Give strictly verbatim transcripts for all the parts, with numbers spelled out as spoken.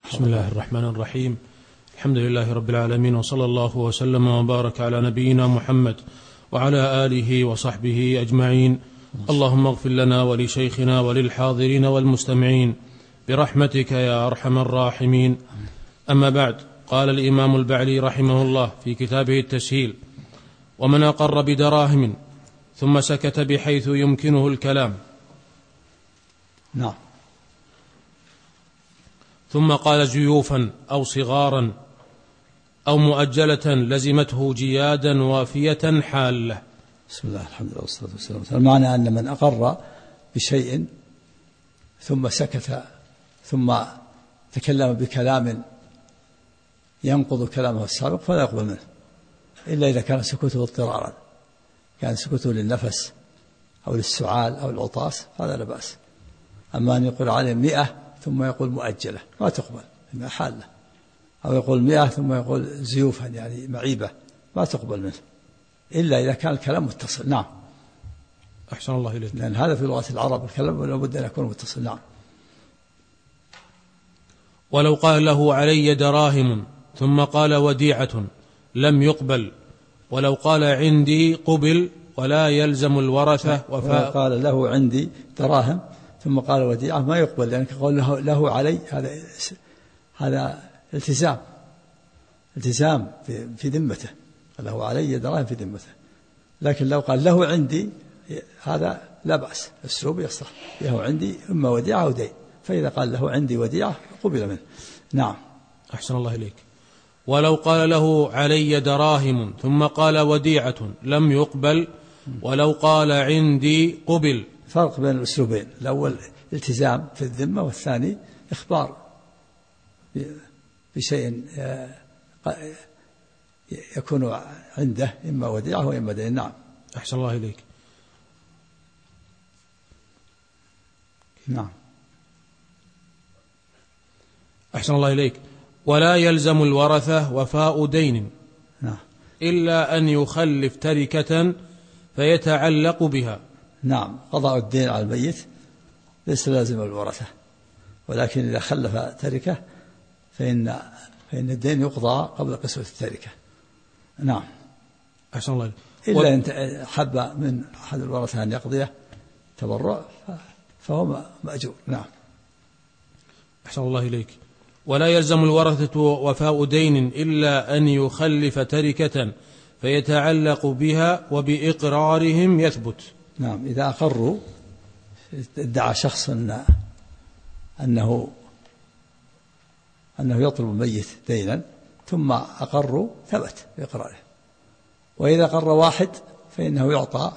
بسم الله الرحمن الرحيم. الحمد لله رب العالمين، وصلى الله وسلم وبارك على نبينا محمد وعلى آله وصحبه أجمعين. اللهم اغفر لنا ولشيخنا وللحاضرين والمستمعين برحمتك يا أرحم الراحمين. أما بعد، قال الإمام البعلي رحمه الله في كتابه التسهيل: ومن أقر بدراهم ثم سكت بحيث يمكنه الكلام، نعم، ثم قال زيوفا أو صغارا أو مؤجلة لزمته جيادا وافية حالة. بسم الله الحمد لله والصلاة والسلام. المعنى أن من أقر بشيء ثم سكت ثم تكلم بكلام ينقض كلامه السابق فلا يقبل منه، إلا إذا كان سكوته اضطرارا، كان سكوته للنفس أو للسعال أو العطاس هذا لا بأس. أما أن يقول عليه مئة ثم يقول مؤجلة ما تقبل، إنها حالة، أو يقول مئة ثم يقول زيوفا يعني معيبة ما تقبل منه، إلا إذا كان الكلام متصل. نعم، أحسن الله إليك. لأن هذا في لغة العرب الكلام لابد أن يكون متصل. نعم. ولو قال له علي دراهم ثم قال وديعة لم يقبل، ولو قال عندي قبل، ولا يلزم الورثة وفاء. قال له عندي دراهم ثم قال وديعة ما يقبل، لأنك قال له, له علي، هذا هذا التزام التزام في, في ذمته، له علي دراهم في ذمته. لكن لو قال له عندي هذا لا بأس، الأسلوب يصح، له عندي إما وديعة أو دين، فإذا قال له عندي وديعة قبل منه. نعم، أحسن الله إليك. ولو قال له علي دراهم ثم قال وديعة لم يقبل، ولو قال عندي قبل. فرق بين الأسلوبين، الأول التزام في الذمة، والثاني إخبار بشيء يكون عنده إما وديعة وإما دين. نعم، أحسن الله إليك. نعم، أحسن الله إليك. ولا يلزم الورثة وفاء دين، نعم، إلا أن يخلف تركة فيتعلق بها. نعم، قضاء الدين على الميت ليس لازم الورثة، ولكن إذا خلف تركة فإن فإن الدين يقضى قبل قسمة التركة. نعم، أحسن الله إليك. إلا أن حب من أحد الورثة أن يقضيه تبرع فهو مأجور. نعم، أحسن الله إليك. ولا يلزم الورثة وفاء دين إلا أن يخلف تركة فيتعلق بها وبإقرارهم يثبت. نعم، إذا أقروا، ادعى شخص أن أنه أنه يطلب الميت دينا ثم أقروا ثبت بإقراره. وإذا قر واحد فإنه يعطى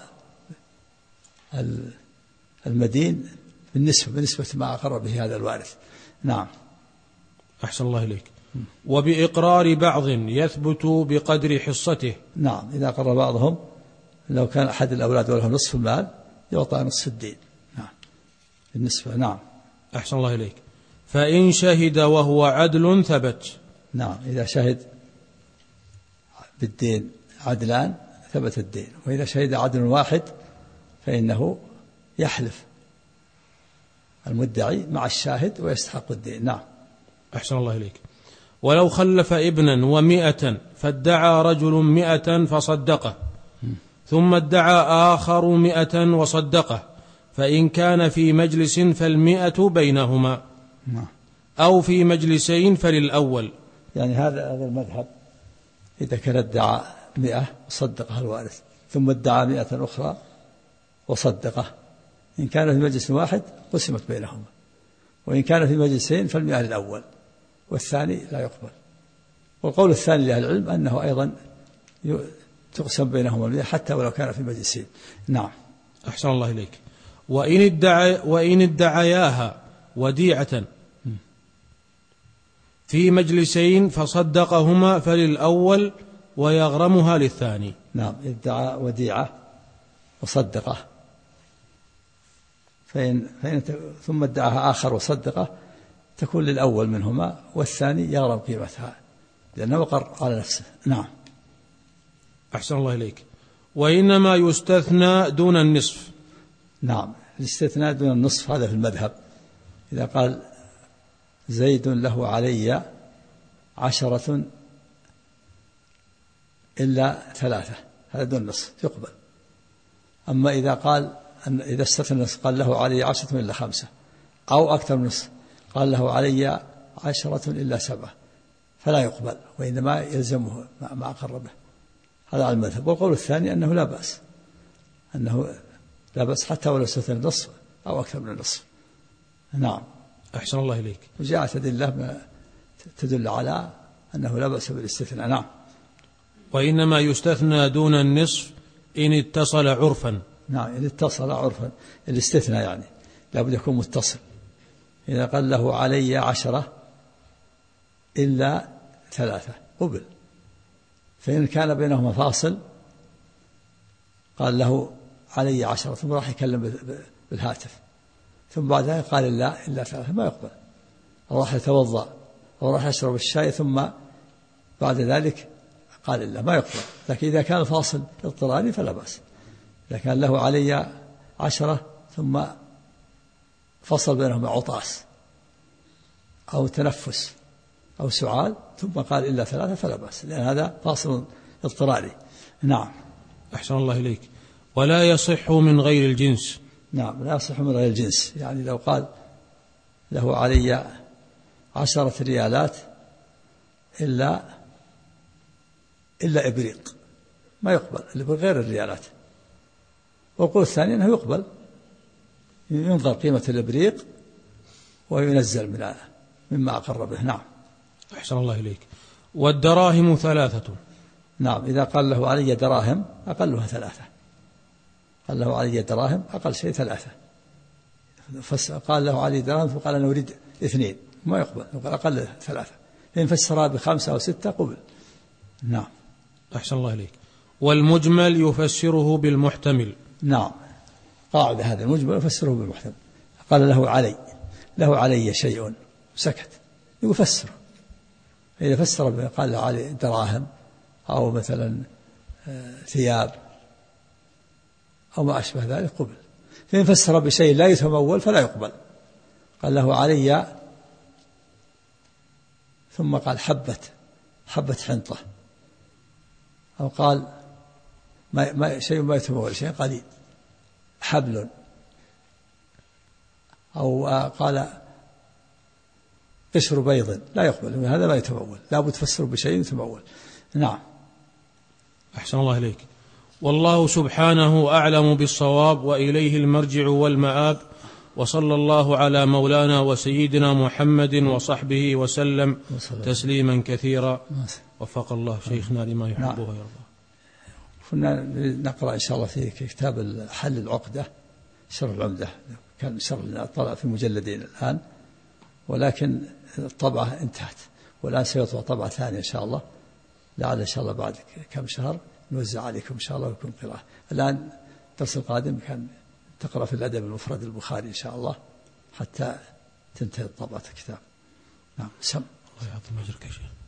المدين بالنسبة بالنسبة ما أقر به هذا الوارث. نعم، أحسن الله إليك. وبإقرار بعض يثبت بقدر حصته. نعم، إذا قر بعضهم، لو كان أحد الأولاد وله نصف المال يعطى نصف الدين. نعم، بالنسبة. نعم، أحسن الله إليك. فإن شهد وهو عدل ثبت. نعم، إذا شهد بالدين عدلان ثبت الدين، وإذا شهد عدل واحد فإنه يحلف المدعي مع الشاهد ويستحق الدين. نعم، أحسن الله إليك. ولو خلف ابنا ومئة فادعى رجل مئة فصدقه، ثم ادعى آخر مئة وصدقه، فإن كان في مجلس فالمئة بينهما، أو في مجلسين فللأول. يعني هذا هذا المذهب، إذا كان ادعى مئة وصدقها الوارث ثم ادعى مئة أخرى وصدقه، إن كان في مجلس واحد قسمت بينهما، وإن كان في مجلسين فالمئة للأول والثاني لا يقبل. والقول الثاني لأهل العلم أنه أيضا تقسم بينهما المئة حتى ولو كان في مجلسين. نعم، أحسن الله إليك. وإن ادعى وإن ادعياها وديعة في مجلسين فصدقهما فللأول ويغرمها للثاني. نعم، ادعى وديعة وصدقه، فإن, فإن ثم ادعاها آخر وصدقه تكون للأول منهما، والثاني يغرم قيمتها لأنه وقر على نفسه. نعم، أحسن الله إليك. وإنما يستثنى دون النصف. نعم، الاستثناء دون النصف هذا في المذهب، إذا قال زيد له علي عشرة إلا ثلاثة، هذا دون نصف يقبل. أما إذا قال أن إذا استثنى النصف قال له علي عشرة إلا خمسة أو أكثر من نصف قال له علي عشرة إلا سبعة فلا يقبل، وإنما يلزمه ما أقر به. هذا على المذهب. والقول الثاني أنه لا بأس، أنه لا بأس حتى ولو استثنى النصف أو أكثر من النصف. نعم. أحسن الله إليك. وجاءت أدلة تدل على أنه لا بأس بالاستثناء. نعم. وإنما يستثنى دون النصف إن اتصل عرفا. نعم، إن اتصل عرفا الاستثناء يعني لابد يكون متصل. إذا قال له علي عشرة إلا ثلاثة قبل، فإن كان بينهما فاصل قال له علي عشرة ثم راح يكلم بالهاتف ثم بعد ذلك قال لا إلا ثلاثة ما يقبل، أو راح يتوضأ أو راح يشرب الشاي ثم بعد ذلك قال إلا ما يقبل. لكن إذا كان الفاصل اضطراري فلا بأس. إذا كان له علي عشرة ثم فصل بينهما عطاس أو تنفس أو سعال ثم قال إلا ثلاثة فلا بأس، لأن هذا فاصل اضطراري. نعم. أحسن الله إليك. ولا يصح من غير الجنس. نعم، لا يصح من غير الجنس. يعني لو قال له علي عشرة ريالات إلا إلا إبريق ما يقبل، اللي بغير الريالات. والقول الثاني أنه يقبل، ينظر قيمة الإبريق وينزل من مما أقر به. نعم. أحسن الله إليك. والدراهم ثلاثة. نعم، إذا قال له علي دراهم أقلها ثلاثة، قال له علي دراهم أقل شيء ثلاثة، قال له علي دراهم فقال أنا أريد اثنين ما يقبل، قال أقل ثلاثة. إن فسرها بخمسة أو ستة قبل. نعم. أحسن الله إليك. والمجمل يفسره بالمحتمل. نعم، قاعدة هذا المجمل يفسره بالمحتمل. قال له علي له علي شيء سكت يفسر. إذا فسر قال له علي دراهم أو مثلا ثياب أو ما أشبه ذلك قبل. فإن فسر بشيء لا يتمول فلا يقبل. قال له علي ثم قال حبة حبة حنطة، أو قال ما ما شيء ما يتمول شيء قليل حبل، أو قال قشر بيض لا يقبل، هذا لا يتمول، لا بد تفسر بشيء يتمول. نعم. أحسن الله إليك. والله سبحانه أعلم بالصواب وإليه المرجع والمآب، وصلى الله على مولانا وسيدنا محمد وصحبه وسلم تسليما كثيرا. وفق الله شيخنا لما يحبه ويرضى. كنا نقرأ إن شاء الله في كتاب حل العقدة شرح العمدة، كان شرح طلع في مجلدين الآن، ولكن الطبعة انتهت، والآن سيطبع طبعة ثانية إن شاء الله، لعل إن شاء الله بعد كم شهر نوزع عليكم إن شاء الله ويكون قراءة. الآن الدرس القادم كان تقرأ في الأدب المفرد البخاري إن شاء الله حتى تنتهي طبعة الكتاب. نعم. سم. الله يعطي أجرك يا شيخ.